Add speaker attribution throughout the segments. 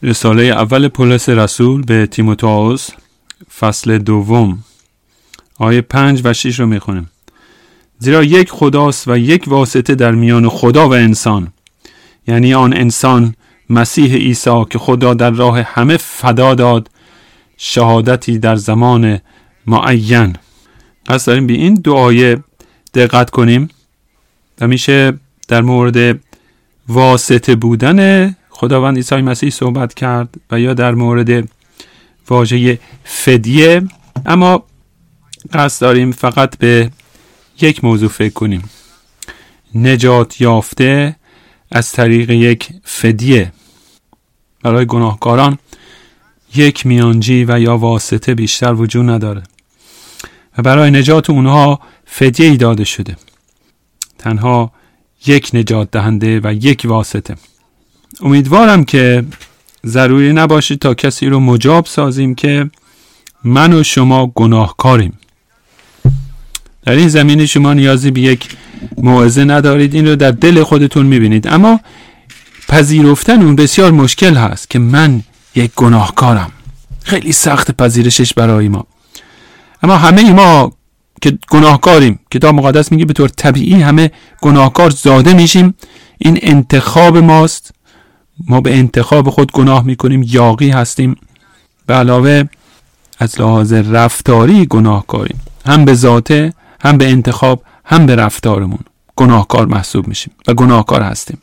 Speaker 1: رساله اول پولس رسول به تیموتائوس فصل 2 آیه 5 و 6 رو میخونیم. زیرا یک خداست و یک واسطه در میان خدا و انسان، یعنی آن انسان مسیح عیسی که خدا در راه همه فدا داد شهادتی در زمان معین. قصد داریم به این دو آیه دقت کنیم و میشه در مورد واسطه بودن خداوند عیسی مسیح صحبت کرد و یا در مورد واژه فدیه، اما قصد داریم فقط به یک موضوع فکر کنیم: نجات یافته از طریق یک فدیه. برای گناهکاران یک میانجی و یا واسطه بیشتر وجود نداره و برای نجات اونها فدیه ای داده شده. تنها یک نجات دهنده و یک واسطه. امیدوارم که ضروری نباشه تا کسی رو مجاب سازیم که من و شما گناهکاریم. در این زمینه شما نیازی به یک موعظه ندارید، این رو در دل خودتون میبینید، اما پذیرفتن اون بسیار مشکل هست که من یک گناهکارم. خیلی سخت پذیرشش برای ما، اما همه ما که گناهکاریم، کتاب مقدس میگه به طور طبیعی همه گناهکار زاده میشیم. این انتخاب ماست، ما به انتخاب خود گناه میکنیم، یاغی هستیم. به علاوه از لحاظ رفتاری گناهکاریم، هم به ذاته، هم به انتخاب، هم به رفتارمون گناهکار محسوب میشیم و گناهکار هستیم.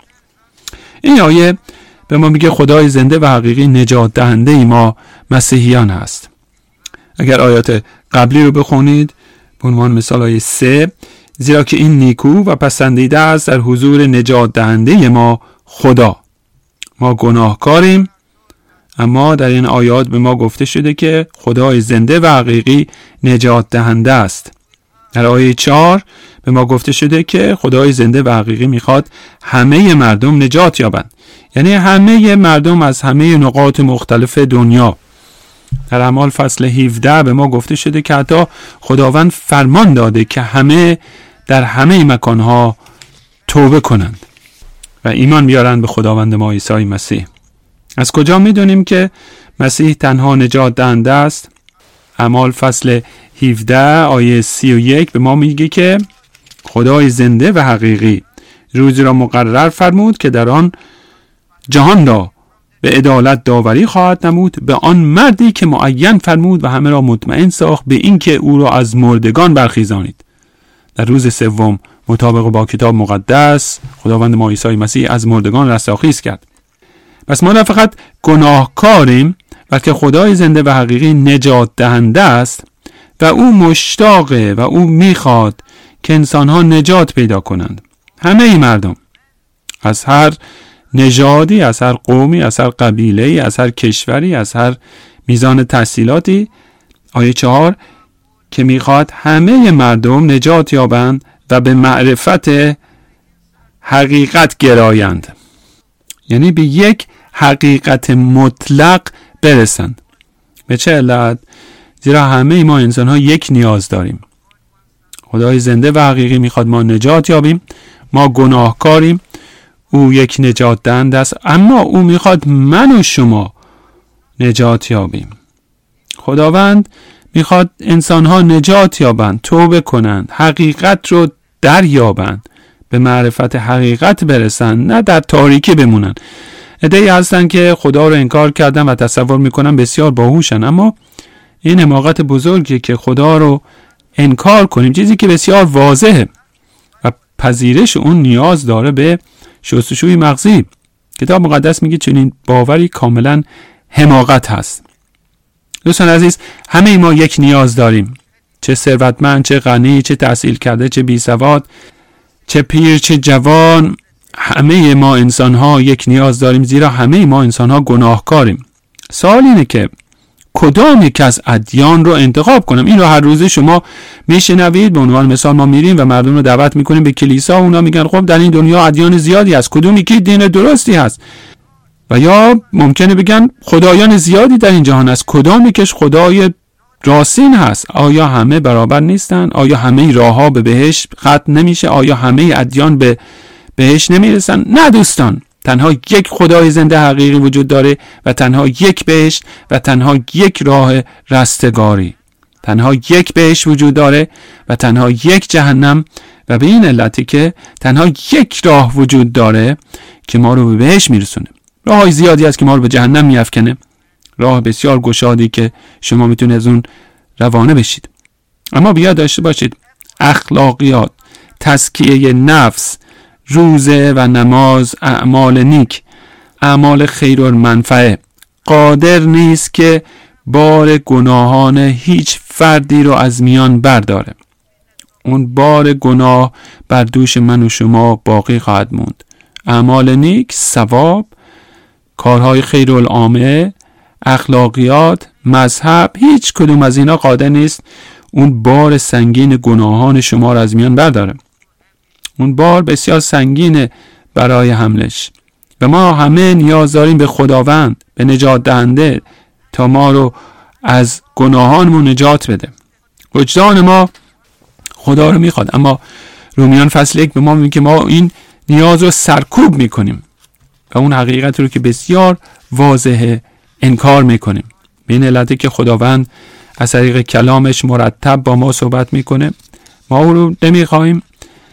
Speaker 1: این آیه به ما میگه خدای زنده و حقیقی نجات دهنده ای ما مسیحیان هست. اگر آیات قبلی رو بخونید، به عنوان مثال آیه 3، زیرا که این نیکو و پسندیده است در حضور نجات دهنده ما خدا. ما گناهکاریم، اما در این آیات به ما گفته شده که خدای زنده و حقیقی نجات دهنده است. در آیه 4 به ما گفته شده که خدای زنده و حقیقی میخواد همه مردم نجات یابند، یعنی همه مردم از همه نقاط مختلف دنیا. در اعمال فصل 17 به ما گفته شده که حتی خداوند فرمان داده که همه در همه مکانها توبه کنند و ایمان بیارند به خداوند ما عیسی مسیح. از کجا میدونیم که مسیح تنها نجات دهنده است؟ اعمال فصل 17 آیه 31 به ما میگه که خدای زنده و حقیقی روزی را مقرر فرمود که در آن جهان را به عدالت داوری خواهد نمود به آن مردی که معین فرمود و همه را مطمئن ساخت به این که او را از مردگان برخیزانید. در روز سوم مطابق با کتاب مقدس خداوند ما عیسی مسیح از مردگان رستاخیز کرد. پس ما نه فقط گناهکاریم، بلکه خدای زنده و حقیقی نجات دهنده است و او مشتاقه و او میخواد که انسانها نجات پیدا کنند. همه ای مردم، از هر نژادی، از هر قومی، از هر قبیله‌ای، از هر کشوری، از هر میزان تحصیلاتی. آیه 4 که میخواد همه مردم نجات یابند و به معرفت حقیقت گرایند، یعنی به یک حقیقت مطلق برسند. به چه علت؟ زیرا همه ما انسان ها یک نیاز داریم. خدای زنده و حقیقی میخواد ما نجات یابیم. ما گناهکاریم، او یک نجات دهنده است، اما او میخواد من و شما نجات یابیم. خداوند میخواد انسان ها نجات یابند، توبه کنند، حقیقت رو دریابند، به معرفت حقیقت برسند، نه در تاریکی بمونن. عده‌ای هستن که خدا رو انکار کردن و تصور میکنن بسیار باهوشن، اما این حماقت بزرگیه که خدا رو انکار کنیم، چیزی که بسیار واضحه و پذیرش اون نیاز داره به شستشوی مغزی. کتاب مقدس میگه چنین باوری کاملا حماقت هست. دوستان عزیز، همه ما یک نیاز داریم، چه ثروتمند، چه غنی، چه تحصیل کرده، چه بی سواد، چه پیر، چه جوان. همه ما انسان ها یک نیاز داریم، زیرا همه ما انسان ها گناهکاریم. سوال اینه که کدام یک از ادیان رو انتخاب کنم؟ این رو هر روز شما میشنوید. به عنوان مثال ما میریم و مردم رو دعوت میکنیم به کلیسا، اونا میگن خب در این دنیا ادیان زیادی هست، کدوم یکی دین درستی هست؟ و یا ممکنه بگن خدایان زیادی در این جهان هست، کدام یکیش خدای راستین هست؟ آیا همه برابر نیستن؟ آیا همه راهها به بهشت ختم نمیشه؟ آیا همه ادیان به بهشت نمیرسن؟ نه دوستان، تنها یک خدای زنده حقیقی وجود داره و تنها یک بهشت و تنها یک راه رستگاری. تنها یک بهشت وجود داره و تنها یک جهنم، و به این علتی که تنها یک راه وجود داره که ما رو به بهشت میرسونه. راه‌های زیادی هست که ما رو به جهنم میافکنه، راه بسیار گشادی که شما میتونید از اون روانه بشید. اما بیاد داشته باشید اخلاقیات، تزکیه نفس، روزه و نماز، اعمال نیک، اعمال خیرالمنفعه قادر نیست که بار گناهان هیچ فردی رو از میان برداره. اون بار گناه بر دوش من و شما باقی خواهد موند. اعمال نیک، ثواب، کارهای خیرالعامه، اخلاقیات، مذهب، هیچ کدوم از اینا قادر نیست اون بار سنگین گناهان شما رو از میان برداره. اون بار بسیار سنگینه برای حملش و ما همه نیاز داریم به خداوند، به نجات دهنده تا ما رو از گناهانمون نجات بده. وجدان ما خدا رو میخواد، اما رومیان فصل 1 به ما میگه که ما این نیاز رو سرکوب میکنیم و اون حقیقت رو که بسیار واضحه انکار میکنیم. به این علته که خداوند از طریق کلامش مرتب با ما صحبت میکنه، ما او رو نمیخوایم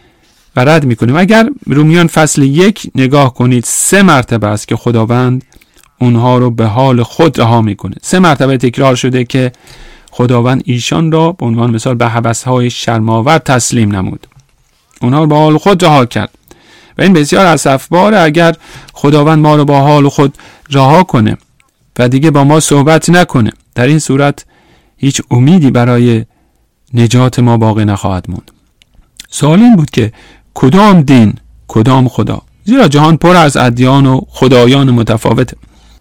Speaker 1: و رد میکنیم. اگر رومیان فصل 1 نگاه کنید 3 مرتبه است که خداوند اونها رو به حال خود رها میکنه. 3 مرتبه تکرار شده که خداوند ایشان را به عنوان مثال به هوس‌های شرم‌آور تسلیم نمود، اونها رو به حال خود رها کرد و این بسیار اسفباره اگر خداوند ما رو با حال خود رها کنه و دیگه با ما صحبت نکنه. در این صورت هیچ امیدی برای نجات ما باقی نخواهد موند. سوال این بود که کدام دین، کدام خدا؟ زیرا جهان پر از ادیان و خدایان متفاوته.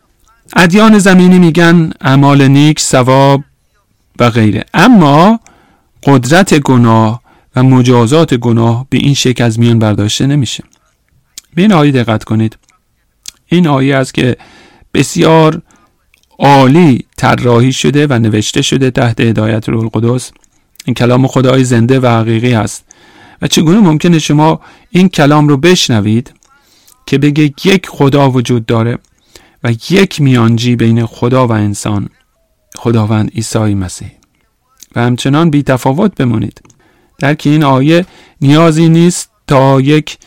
Speaker 1: ادیان زمینی میگن اعمال نیک، ثواب و غیره، اما قدرت گناه و مجازات گناه به این شکل از میان برداشته نمیشه. به این آیه دقت کنید. این آیه است که بسیار عالی طراحی شده و نوشته شده تحت هدایت روح القدس. این کلام خدای زنده و حقیقی است و چگونه ممکنه شما این کلام رو بشنوید که بگه یک خدا وجود داره و یک میانجی بین خدا و انسان، خداوند عیسی مسیح، و همچنان بی تفاوت بمونید. درک این آیه نیازی نیست تا یک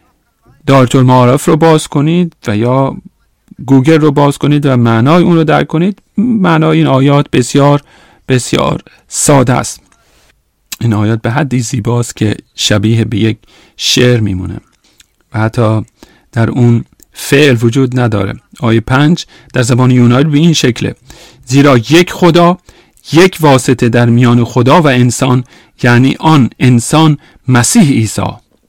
Speaker 1: دارالمعارف رو باز کنید و یا گوگل رو باز کنید و معنای اون رو درک کنید. معنای این آیات بسیار بسیار ساده است. این آیات به حدی زیباست که شبیه به یک شعر میمونه و حتی در اون فعل وجود نداره. آیه 5 در زبان یونانی به این شکله: زیرا یک خدا، یک واسطه در میان خدا و انسان، یعنی آن انسان مسیح عیسی.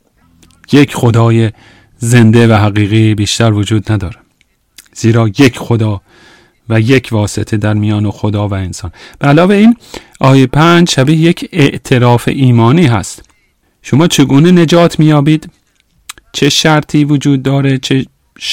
Speaker 1: یک خدای زنده و حقیقی بیشتر وجود نداره، زیرا یک خدا و یک واسطه در میان خدا و انسان. به علاوه این آیه 5 شبیه یک اعتراف ایمانی هست. شما چگونه نجات میابید؟ چه شرطی وجود داره؟ چه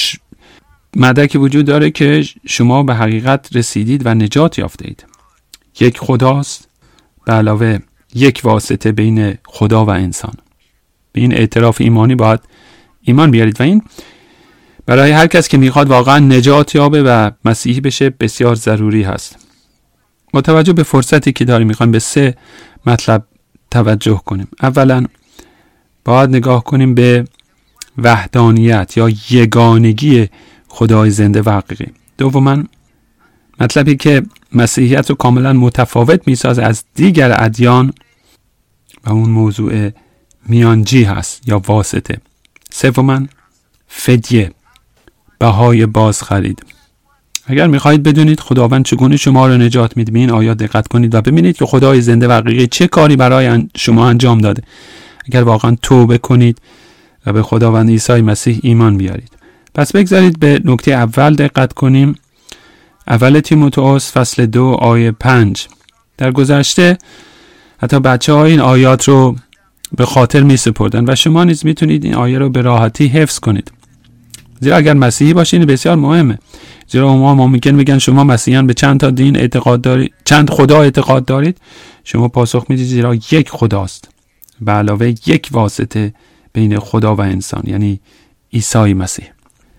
Speaker 1: مدرکی وجود داره که شما به حقیقت رسیدید و نجات یافته اید؟ یک خداست به علاوه یک واسطه بین خدا و انسان. به این اعتراف ایمانی باید ایمان بیارید و این برای هر کس که میخواد واقعا نجات یابه و مسیحی بشه بسیار ضروری هست. با توجه به فرصتی که داریم میخوایم به 3 مطلب توجه کنیم. اولا باید نگاه کنیم به وحدانیت یا یگانگی خدای زنده و حقیقی. دوما مطلبی که مسیحیت رو کاملا متفاوت میسازه از دیگر ادیان و اون موضوع میانجی هست یا واسطه. سوما فدیه، بهای باز خرید. اگر میخواهید بدونید خداوند چگونه شما رو نجات میده، به این آیات دقت کنید و ببینید که خدای زنده و حقیقی چه کاری برای شما انجام داده. اگر واقعا توبه کنید و به خداوند عیسی مسیح ایمان بیارید. پس بگذارید به نکته اول دقت کنیم. اول تیموتائوس فصل 2 آیه 5. در گذشته حتی بچه‌ها این آیات رو به خاطر می سپردن و شما نیز میتونید این آیه رو به راحتی حفظ کنید. زیرا اگر مسیحی باشین بسیار مهمه. زیرا ما ممکن میگن شما مسیحیان به چند تا دین اعتقاد دارید، چند خدا اعتقاد دارید. شما پاسخ میدید زیرا یک خداست به علاوه یک واسطه بین خدا و انسان، یعنی عیسی مسیح.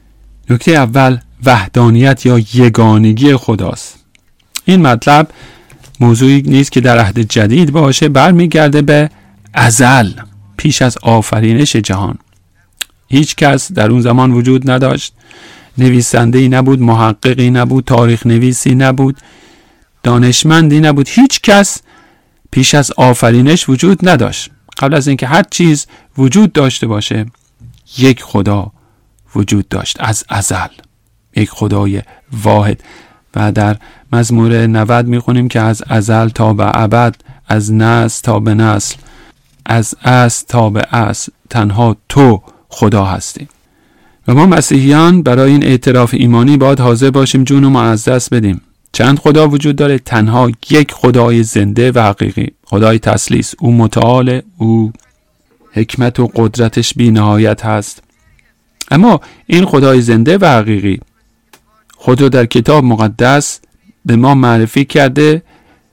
Speaker 1: نکته اول وحدانیت یا یگانگی خداست. این مطلب موضوعی نیست که در عهد جدید باشه، برمیگرده به ازل، پیش از آفرینش جهان. هیچ کس در اون زمان وجود نداشت، نویسنده‌ای نبود، محققی نبود، تاریخ نویسی نبود، دانشمندی نبود. هیچ کس پیش از آفرینش وجود نداشت. قبل از اینکه هر چیز وجود داشته باشه، یک خدا وجود داشت از ازل، یک خدای واحد. و در مزمور 90 میخونیم که از ازل تا به ابد، از نسل تا به نسل، از اصل تا به اصل، تنها تو خدا هستی. و ما مسیحیان برای این اعتراف ایمانی باید حاضر باشیم جونمون از دست بدیم. چند خدا وجود داره؟ تنها یک خدای زنده و حقیقی، خدای تثلیث. او متعال، او حکمت و قدرتش بی نهایت هست. اما این خدای زنده و حقیقی خود رو در کتاب مقدس به ما معرفی کرده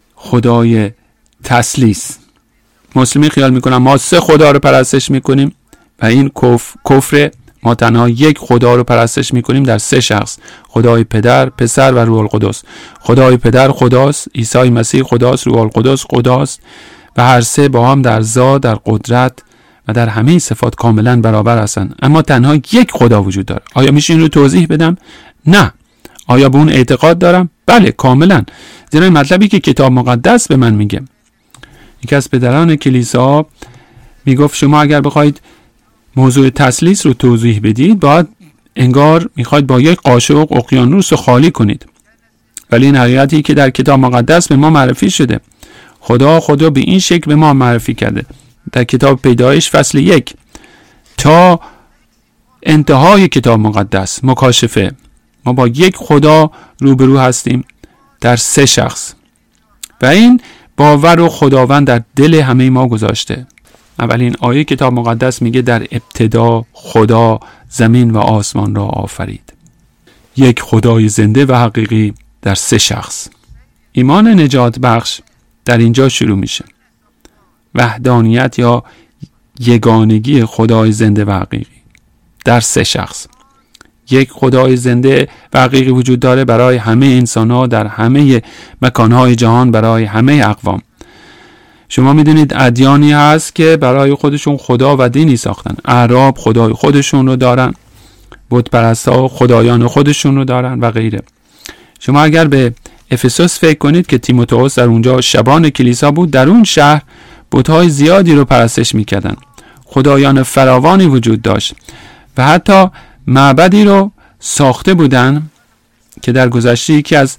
Speaker 1: خدای تثلیث. مسلمین خیال میکنن ما 3 خدا رو پرستش میکنیم و این کفر. ما تنها یک خدا رو پرستش میکنیم در 3 شخص، خدای پدر، پسر و روح القدس. خدای پدر خداست، عیسی مسیح خداست، روح القدس خداست و هر 3 با هم در ذات، در قدرت و در همه صفات کاملا برابر هستند. اما تنها یک خدا وجود داره. آیا میشه این رو توضیح بدم؟ نه. آیا به اون اعتقاد دارم؟ بله، کاملا. زیرا این مطلبی که کتاب مقدس به من میگه. یکی از پدران کلیسا میگفت شما اگر بخواید موضوع تثلیث رو توضیح بدید، باید انگار میخواید با یک قاشق اقیانوس رو خالی کنید. ولی این حقیقتی که در کتاب مقدس به ما معرفی شده. خدا به این شکل به ما معرفی کرده. در کتاب پیدایش فصل 1 تا انتهای کتاب مقدس، مکاشفه، ما با یک خدا روبرو هستیم در 3 شخص و این باور رو خداوند در دل همه ما گذاشته. اولین آیه کتاب مقدس میگه در ابتدا خدا زمین و آسمان را آفرید. یک خدای زنده و حقیقی در 3 شخص. ایمان نجات بخش در اینجا شروع میشه. وحدانیت یا یگانگی خدای زنده و حقیقی در 3 شخص. یک خدای زنده و حقیقی وجود داره برای همه انسان‌ها در همه مکان‌های جهان، برای همه اقوام. شما میدونید ادیانی هست که برای خودشون خدا و دینی ساختن. اعراب خدای خودشون رو دارن، بت پرست‌ها خدایان خودشون رو دارن و غیره. شما اگر به افسوس فکر کنید که تیموتائوس در اونجا شبان کلیسا بود، در اون شهر بت‌های زیادی رو پرستش میکردن. خدایان فراوانی وجود داشت و حتی معبدی رو ساخته بودن که در گذشته یکی از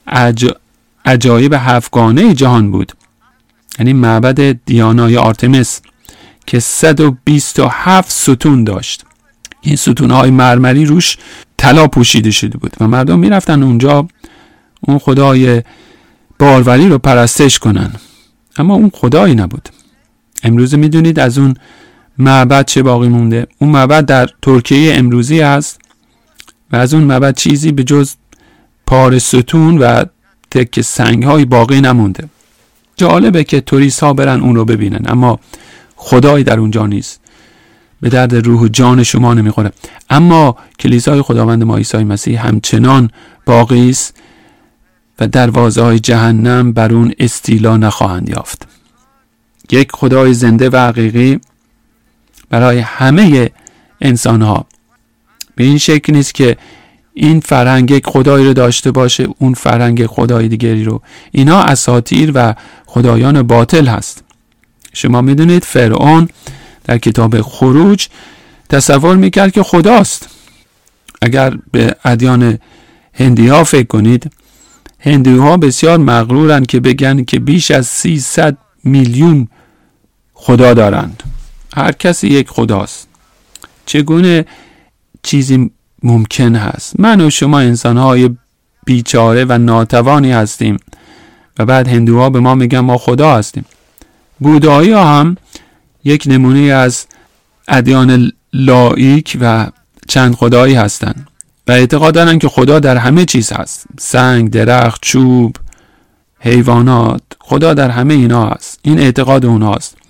Speaker 1: عجایب 7گانه جهان بود. یعنی معبد دیانای آرتمیس که 127 ستون داشت. این ستونهای مرمری روش طلا پوشیده شده بود و مردم میرفتن اونجا اون خدای باروری رو پرستش کنن. اما اون خدایی نبود. امروز میدونید از اون معبد چه باقی مونده؟ اون معبد در ترکیه امروزی هست و از اون معبد چیزی به جز پاره ستون و تکه سنگ های باقی نمونده. جالبه که توریست ها برن اون رو ببینن، اما خدایی در اونجا نیست. به درد روح و جان شما نمیخوره. اما کلیسای خداوند ما عیسی مسیح همچنان باقی است و دروازه های جهنم بر اون استیلا نخواهند یافت. یک خدای زنده و حقیقی برای همه انسان ها. به این شکل نیست که این فرهنگ یک خدایی رو داشته باشه، اون فرهنگ خدای دیگری رو. اینا اساطیر و خدایان باطل هست. شما میدونید فرعون در کتاب خروج تصور میکرد که خداست. اگر به ادیان هندی ها فکر کنید، هندی ها بسیار مغرورن که بگن که بیش از 300 میلیون خدا دارند. هر کسی یک خداست. چگونه چیزی ممکن هست؟ من و شما انسان‌های بیچاره و ناتوانی هستیم و بعد هندوها به ما میگن ما خدا هستیم. بودایی ها هم یک نمونه از ادیان لاییک و چند خدایی هستند و اعتقاد دارن که خدا در همه چیز هست. سنگ، درخت، چوب، حیوانات، خدا در همه اینا هست. این اعتقاد اونهاست.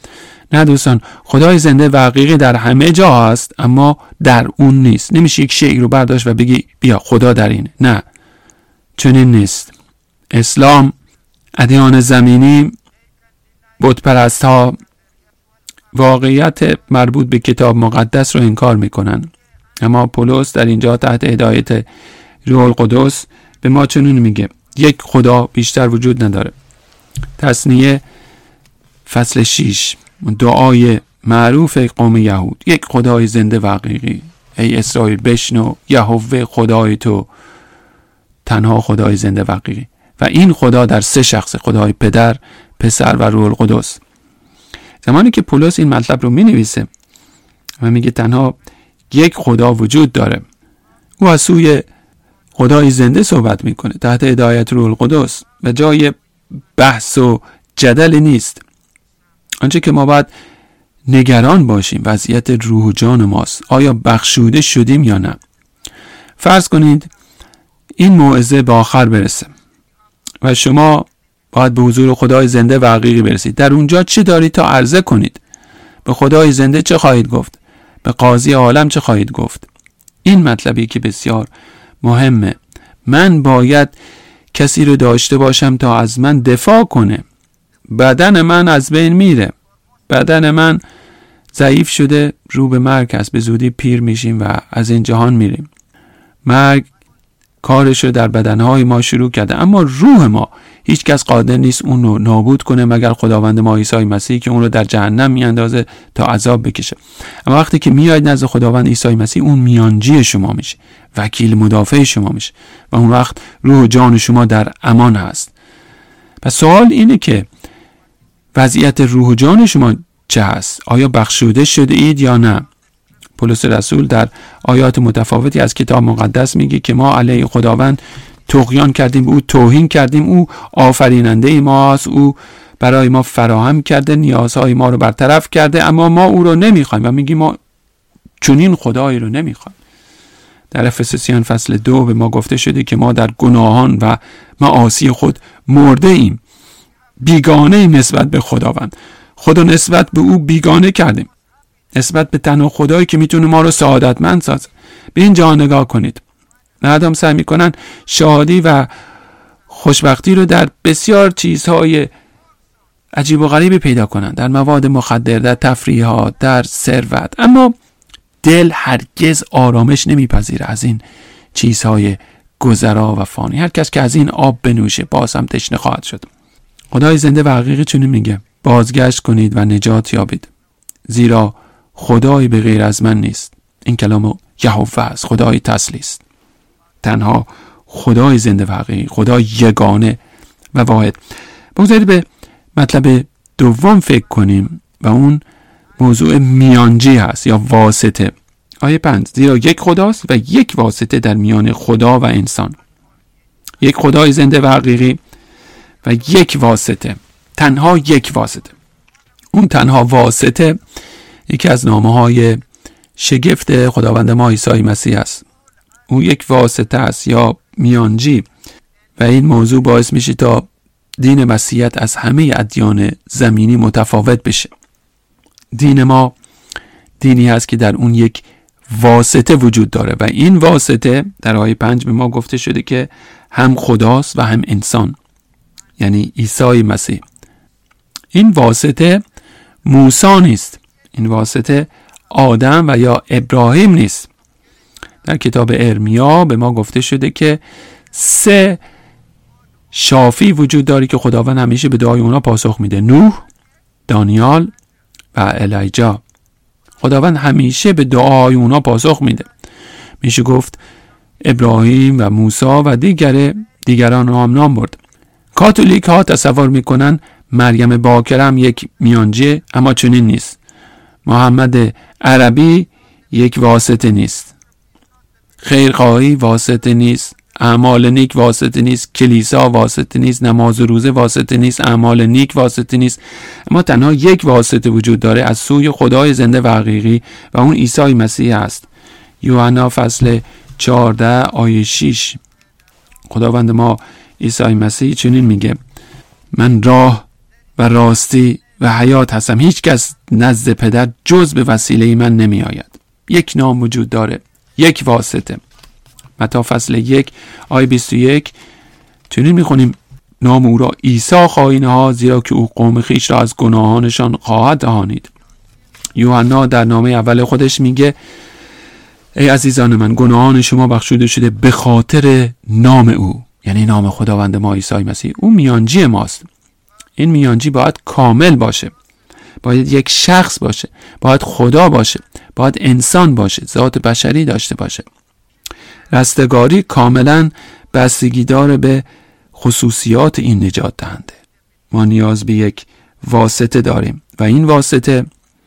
Speaker 1: نه دوستان، خدای زنده و حقیقی در همه جا هست اما در اون نیست. نمیشه یک شیء رو برداشت و بگی بیا خدا در اینه. نه، چنین نیست. اسلام، ادیان زمینی، بت پرست‌ها واقعیت مربوط به کتاب مقدس رو انکار میکنن، اما پولس در اینجا تحت هدایت روح القدس به ما چنین میگه: یک خدا بیشتر وجود نداره. تثنیه فصل 6، دعای معروف قوم یهود: یک خدای زنده و حقیقی، ای اسرائیل بشنو، یهوه خدای تو تنها خدای زنده و حقیقی. و این خدا در 3 شخص، خدای پدر، پسر و روح القدس. زمانی که پولس این مطلب رو می نویسه و میگه تنها یک خدا وجود داره، او از سوی خدای زنده صحبت میکنه تحت هدایت روح القدس و جای بحث و جدل نیست. آنچه که ما باید نگران باشیم وضعیت روح و جان ماست. آیا بخشوده شدیم یا نه؟ فرض کنید این موعظه به آخر برسه و شما باید به حضور خدای زنده و حقیقی برسید. در اونجا چه دارید تا عرضه کنید؟ به خدای زنده چه خواهید گفت؟ به قاضی عالم چه خواهید گفت؟ این مطلبی که بسیار مهمه. من باید کسی رو داشته باشم تا از من دفاع کنه. بدن من از بین میره. بدن من ضعیف شده، رو به مرگ است. به زودی پیر میشیم و از این جهان میریم. مرگ کارش رو در بدنهای ما شروع کرده، اما روح ما هیچ کس قادر نیست اون رو نابود کنه مگر خداوند ما عیسی مسیح که اون رو در جهنم میاندازه تا عذاب بکشه. اما وقتی که میاید نزد خداوند عیسی مسیح، اون میانجی شما میشه، وکیل مدافع شما میشه و اون وقت روح و جان شما در امان هست. پس سوال اینه که وضعیت روح و جان شما چه هست؟ آیا بخشوده شده اید یا نه؟ پولس رسول در آیات متفاوتی از کتاب مقدس میگه که ما علیه خداوند طغیان کردیم، او توهین کردیم، او آفریننده ماست، او برای ما فراهم کرده، نیازهای ما رو برطرف کرده، اما ما او رو نمیخوایم و میگیم ما چنین خدایی رو نمیخوایم. در افسوسیان فصل 2 به ما گفته شده که ما در گناهان و معاصی خود مرده ایم، بیگانه ایم نسبت به خداوند. خدا نسبت به او بیگانه کردیم، نسبت به تنها خدایی که میتونه ما رو سعادتمند سازه. به این جهان نگاه کنید. مردم سعی میکنن شادی و خوشبختی رو در بسیار چیزهای عجیب و غریبی پیدا کنن، در مواد مخدر، در تفریحات، در ثروت، اما دل هرگز آرامش نمیپذیره از این چیزهای گذرا و فانی. هر کس که از این آب بنوشه باز هم تشنه خواهد شد. خدای زنده و حقیقی چنین میگه: بازگشت کنید و نجات یابید، زیرا خدایی به غیر از من نیست. این کلام یهوه است، خدای تسلی است، تنها خدای زنده و حقیقی، خدای یگانه و واحد. بگذارید به مطلب دوم فکر کنیم و اون موضوع میانجی هست یا واسطه. آیه 5: زیرا یک خداست و یک واسطه در میان خدا و انسان. یک خدای زنده و حقیقی و یک واسطه، تنها یک واسطه. اون تنها واسطه یکی از نامه‌های شگفت خداوند ما عیسی مسیح است. او یک واسطه است یا میانجی و این موضوع باعث میشه تا دین مسیحیت از همه ادیان زمینی متفاوت بشه. دین ما دینی هست که در اون یک واسطه وجود داره و این واسطه در آیه 5 به ما گفته شده که هم خداست و هم انسان، یعنی عیسی مسیح. این واسطه موسی نیست، این واسطه آدم و یا ابراهیم نیست. در کتاب ارمیا به ما گفته شده که 3 شافی وجود داره که خداوند همیشه به دعای اونا پاسخ میده: نوح، دانیال و الیجا. خداوند همیشه به دعای اونا پاسخ میده. میشه گفت ابراهیم و موسی و دیگران رو هم نام برد. کاتولیک ها تصور میکنن مریم باکره هم یک میانجی، اما چنین نیست. محمد عربی یک واسطه نیست، خیرخواهی واسطه نیست، اعمال نیک واسطه نیست، کلیسا واسطه نیست، نماز و روزه واسطه نیست، اعمال نیک واسطه نیست، اما تنها یک واسطه وجود داره از سوی خدای زنده و حقیقی و اون عیسی مسیح است. یوحنا فصل 14 آیه 6 خداوند ما عیسی مسیح چنین میگه: من راه و راستی و حیات هستم. هیچ کس نزد پدر جز به وسیله من نمی آید. یک نام وجود داره، یک واسطه. متی فصل 1 آیه 21 چنین میخونیم: نام او را عیسی خواهید نهاد، زیرا که او قوم خویش را از گناهانشان خواهد رهانید. یوحنا در نامه اول خودش میگه: ای عزیزان من، گناهان شما بخشوده شده به خاطر نام او، یعنی نام خداوند ما عیسی مسیح. او میانجی ماست. این میانجی باید کامل باشه، باید یک شخص باشه، باید خدا باشه، باید انسان باشه، ذات بشری داشته باشه. رستگاری کاملا بستگی داره به خصوصیات این نجات دهنده. ما نیاز به یک واسطه داریم و این واسطه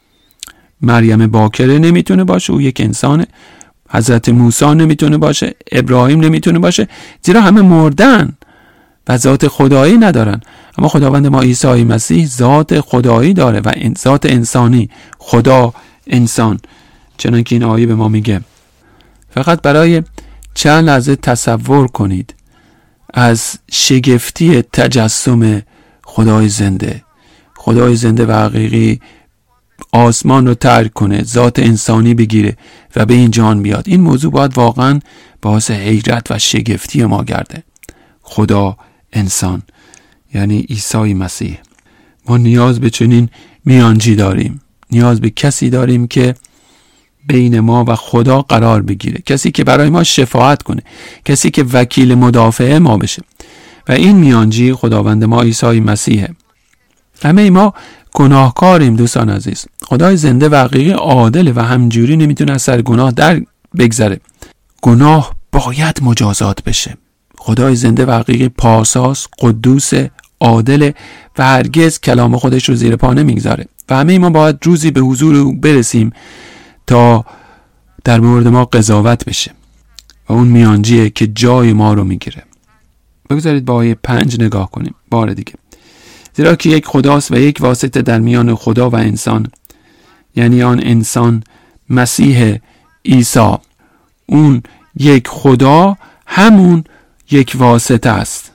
Speaker 1: مریم باکره نمیتونه باشه، او یک انسانه. حضرت موسی نمیتونه باشه، ابراهیم نمیتونه باشه، زیرا همه مردن و ذات خدایی ندارن. اما خداوند ما عیسی مسیح ذات خدایی داره و ذات انسانی، خدا انسان. چنانکه این آیه به ما میگه. فقط برای چند لحظه تصور کنید از شگفتی تجسم خدای زنده. خدای زنده و حقیقی آسمان رو ترک کنه، ذات انسانی بگیره و به این جان بیاد. این موضوع باید واقعا باعث حیرت و شگفتی ما گرده. خدا انسان، یعنی عیسی مسیح. ما نیاز به چنین میانجی داریم. نیاز به کسی داریم که بین ما و خدا قرار بگیره، کسی که برای ما شفاعت کنه، کسی که وکیل مدافع ما بشه. و این میانجی خداوند ما عیسی مسیحه. همه ما گناهکاریم دوستان عزیز. خدای زنده و حقیقی عادله و همجوری نمیتونه از سر گناه در بگذره. گناه باید مجازات بشه. خدای زنده و حقیقی پاساس، قدوس، عادل و هرگز کلام خودش رو زیر پا نمیگذاره. و همه ما باید روزی به حضور او برسیم تا در مورد ما قضاوت بشه و اون میانجیه که جای ما رو میگیره. بگذارید با آیه 5 نگاه کنیم بار دیگه. زیرا که یک خداست و یک واسطه در میان خدا و انسان، یعنی آن انسان مسیح عیسی. اون یک خدا همون یک واسطه است.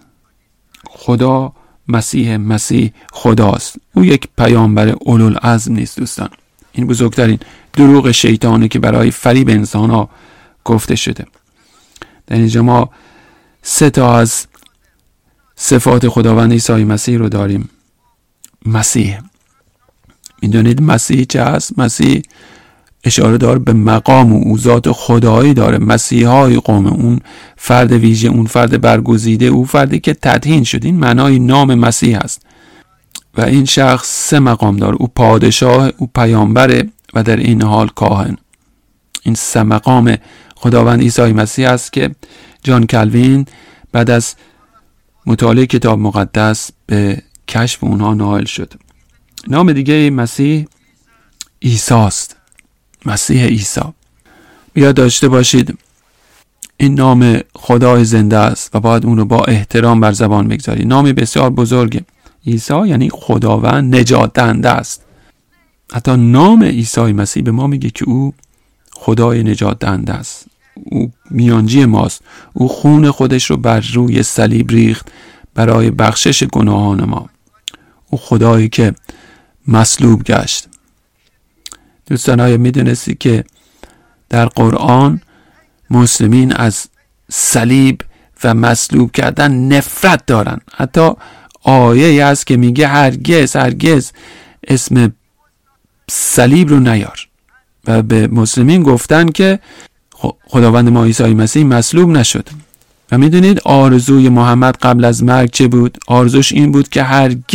Speaker 1: خدا مسیح خداست. او یک پیامبر اولوالعزم نیست دوستان. این بزرگترین دروغ شیطانه که برای فریب انسان ها گفته شده. در اینجا ما 3 از صفات خداوند عیسی مسیح رو داریم. مسیح، میدونید مسیح چه هست؟ مسیح اشاره داره به مقام او ذات خدایی داره. مسیحای قوم، اون فرد ویژه، اون فرد برگزیده، اون فردی که تدهین شد. این معنای نام مسیح است. و این شخص 3 مقام داره. او پادشاه، او پیامبر و در این حال کاهن. این 3 مقام خداوند عیسی مسیح است که جان کلوین بعد از مطالعه کتاب مقدس به کشف اونها نائل شد. نام دیگه مسیح عیسی است. مسیح عیسی. بیاد داشته باشید این نام خدای زنده است و باید اون رو با احترام بر زبان بگذارید. نامی بسیار بزرگه. عیسی یعنی خداوند نجات دهنده است. حتی نام عیسی مسیح به ما میگه که او خدای نجات دهنده است. او میانجی ماست. او خون خودش رو بر روی صلیب ریخت برای بخشش گناهان ما. او خدایی که مصلوب گشت. دوستان آیا میدونستی که در قرآن مسلمین از صلیب و مصلوب کردن نفرت دارن؟ حتی آیه هست که میگه هرگز اسم صلیب رو نیار. و به مسلمین گفتن که خداوند ما عیسی مسیح مصلوب نشد. و میدونید آرزوی محمد قبل از مرگ چه بود؟ آرزوش این بود که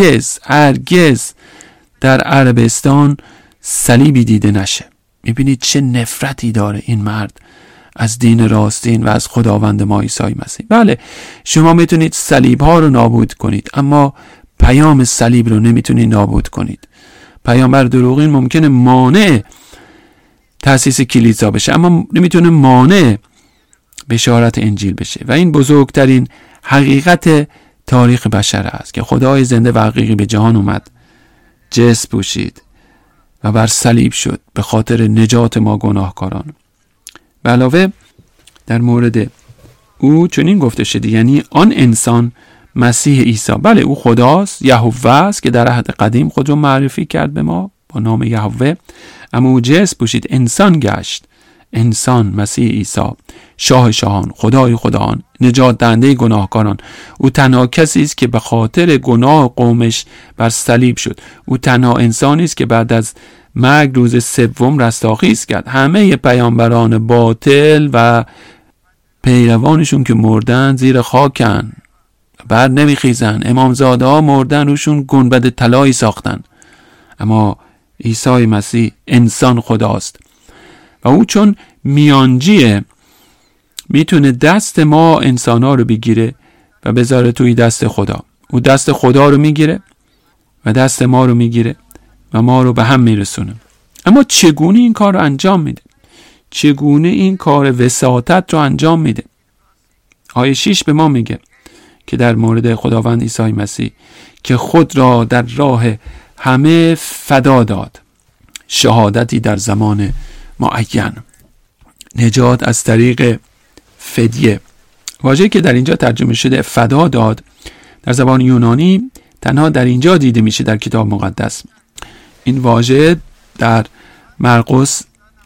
Speaker 1: هرگز در عربستان صلیبی دیده نشه. میبینید چه نفرتی داره این مرد از دین راستین و از خداوند ما عیسی مسیح. بله شما میتونید صلیب ها رو نابود کنید، اما پیام صلیب رو نمیتونید نابود کنید. پیامبر دروغین ممکنه مانع تأسیس کلیسا بشه، اما نمیتونه مانع بشارت انجیل بشه. و این بزرگترین حقیقت تاریخ بشر است که خدای زنده و حقیقی به جهان اومد، جسم پوشید و بر صلیب شد به خاطر نجات ما گناهکاران. به علاوه در مورد او چنین گفته شده، یعنی آن انسان مسیح عیسی. بله او خداست، یهوه است که در عهد قدیم خود رو معرفی کرد به ما با نام یهوه، اما او جسم پوشید، انسان گشت، انسان مسیح عیسی، شاه شاهان، خدای خدایان، نجات دهنده گناهکاران. او تنها کسی است که به خاطر گناه قومش بر صلیب شد. او تنها انسانی است که بعد از مرگ روز سوم رستاخیز کرد. همه پیامبران باطل و پیروانشون که مردن زیر خاکن، بر نمیخیزن. امامزاده ها مردن، روشون گنبد طلایی ساختن، اما عیسی مسیح انسان خداست و او چون میانجیه میتونه دست ما انسان ها رو بگیره و بذاره توی دست خدا. او دست خدا رو میگیره و دست ما رو میگیره و ما رو به هم میرسونه. اما چگونه این کار رو انجام میده؟ چگونه این کار وساطت رو انجام میده؟ آیه 6 به ما میگه که در مورد خداوند عیسی مسیح که خود را در راه همه فدا داد، شهادتی در زمان معین، نجات از طریق فدیه. واژه‌ای که در اینجا ترجمه شده فدا داد در زبان یونانی تنها در اینجا دیده میشه در کتاب مقدس. این واژه در مرقس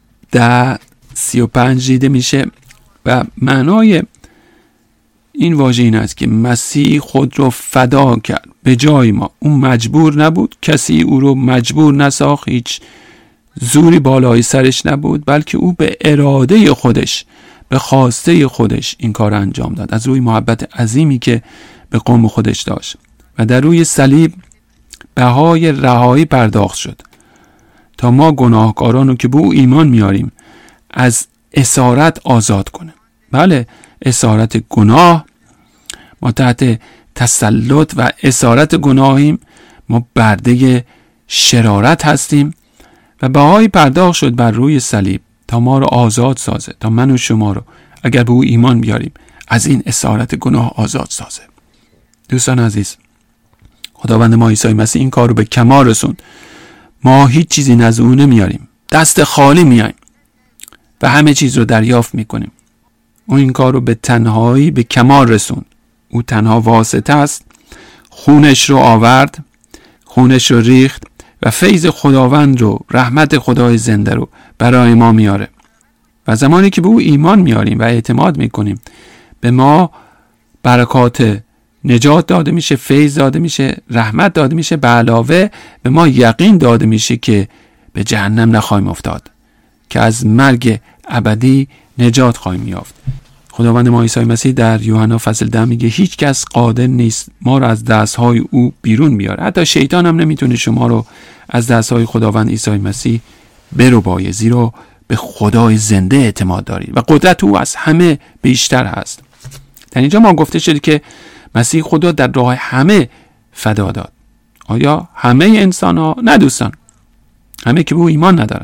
Speaker 1: 10:35 دیده میشه و معنای این واژه این است که مسیح خود رو فدا کرد به جای ما. اون مجبور نبود، کسی او رو مجبور نساخت، هیچ زوری بالای سرش نبود، بلکه او به اراده خودش، به خواسته خودش این کار انجام داد، از روی محبت عظیمی که به قوم خودش داشت و در روی صلیب بهای رهایی پرداخت شد تا ما گناهکاران رو که به او ایمان میاریم از اسارت آزاد کنه. بله، اسارت گناه، ما تحت تسلط و اسارت گناهیم، ما برده شرارت هستیم و بهای پرداخت شد بر روی صلیب تا ما رو آزاد سازه، تا من و شما رو اگر به او ایمان بیاریم از این اسارت گناه آزاد سازه. دوستان عزیز، خداوند ما عیسی مسیح این کار رو به کمال رسوند. ما هیچ چیزی نزد او نمیاریم، دست خالی میایم و همه چیز رو دریافت میکنیم. او این کار رو به تنهایی به کمال رسوند. او تنها واسطه است، خونش رو آورد، خونش رو ریخت و فیض خداوند رو، رحمت خدای زنده رو برای ما میاره و زمانی که به او ایمان میاریم و اعتماد میکنیم به ما برکات نجات داده میشه، فیض داده میشه، رحمت داده میشه، به علاوه به ما یقین داده میشه که به جهنم نخواهیم افتاد، که از مرگ ابدی نجات خواهیم یافت. خداوند ما عیسی مسیح در یوحنا فصل 10 میگه هیچ کس قادر نیست ما رو از دستهای او بیرون بیاره. حتی شیطان هم نمیتونه شما رو از دستهای خداوند عیسی مسیح بربایه، زیرا به خدای زنده اعتماد دارید و قدرت او از همه بیشتر هست. در اینجا ما گفته شده که مسیح خدا در راه همه فدا داد. آیا همه انسان ها؟ نه دوستان، همه که به او ایمان ندارن.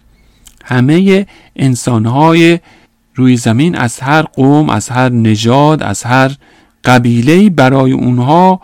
Speaker 1: همه انسان های روی زمین، از هر قوم، از هر نژاد، از هر قبیله‌ای، برای اونها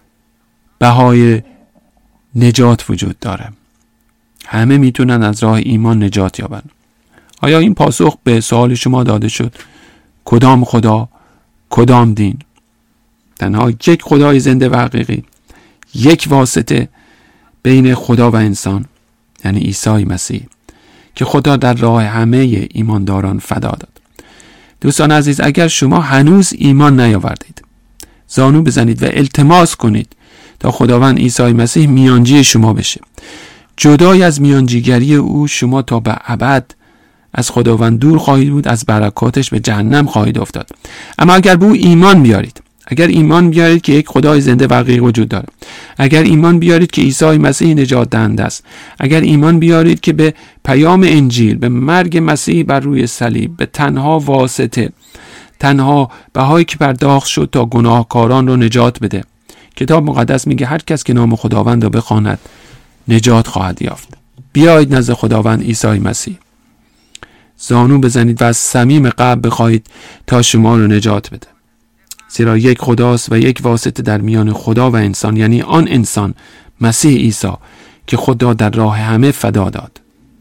Speaker 1: بهای نجات وجود داره. همه میتونن از راه ایمان نجات یابن. آیا این پاسخ به سوال شما داده شد؟ کدام خدا، کدام دین؟ تنها یک خدای زنده و حقیقی، یک واسطه بین خدا و انسان، یعنی عیسی مسیح که خدا در راه همه ایمانداران فدا داد. دوستان عزیز، اگر شما هنوز ایمان نیاوردید، زانو بزنید و التماس کنید تا خداوند عیسی مسیح میانجی شما بشه. جدای از میانجیگری او شما تا به ابد از خداوند دور خواهید بود، از برکاتش به جهنم خواهید افتاد. اما اگر به او ایمان بیارید، اگر ایمان بیارید که یک خدای زنده و حقیقی وجود داره، اگر ایمان بیارید که عیسی مسیح نجات دهنده است، اگر ایمان بیارید که به پیام انجیل، به مرگ مسیح بر روی صلیب، به تنها واسطه، تنها بهایی که پرداخت شد تا گناهکاران رو نجات بده، کتاب مقدس میگه هر کس که نام خداوند را بخواند نجات خواهد یافت. بیایید نزد خداوند عیسی مسیح، زانو بزنید و از صمیم قلب بخواهید تا شما رو نجات بده، زیرا یک خداست و یک واسطه در میان خدا و انسان، یعنی آن انسان مسیح عیسی که خدا در راه همه فدا داد.